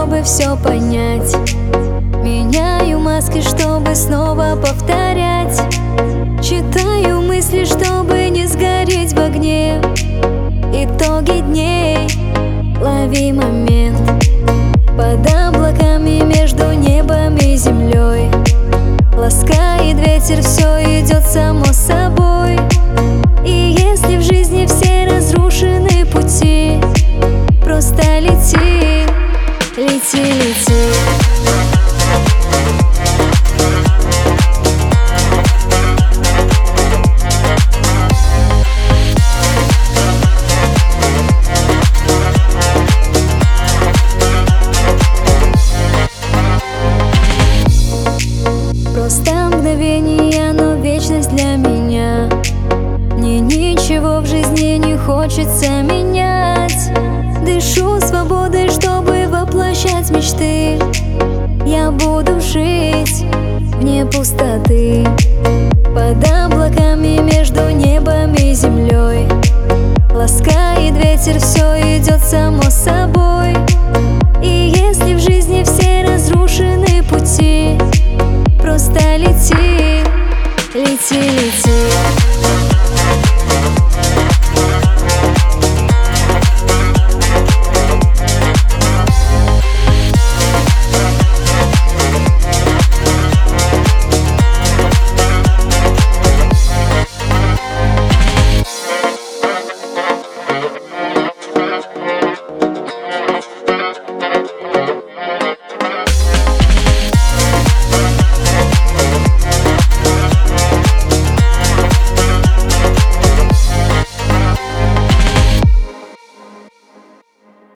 чтобы все понять. Меняю маски, чтобы снова повторять. Читаю мысли, чтобы не сгореть в огне. Итоги дней, лови момент. Под облаками между небом и землей ласкает ветер, все идет само собой. И если в жизни все разрушены пути, просто лети, лети, лети. Просто мгновение, но вечность для меня. Мне ничего в жизни не хочется менять. Дышу свободой, чтобы воплощать мечты. Я буду жить вне пустоты. Под облаками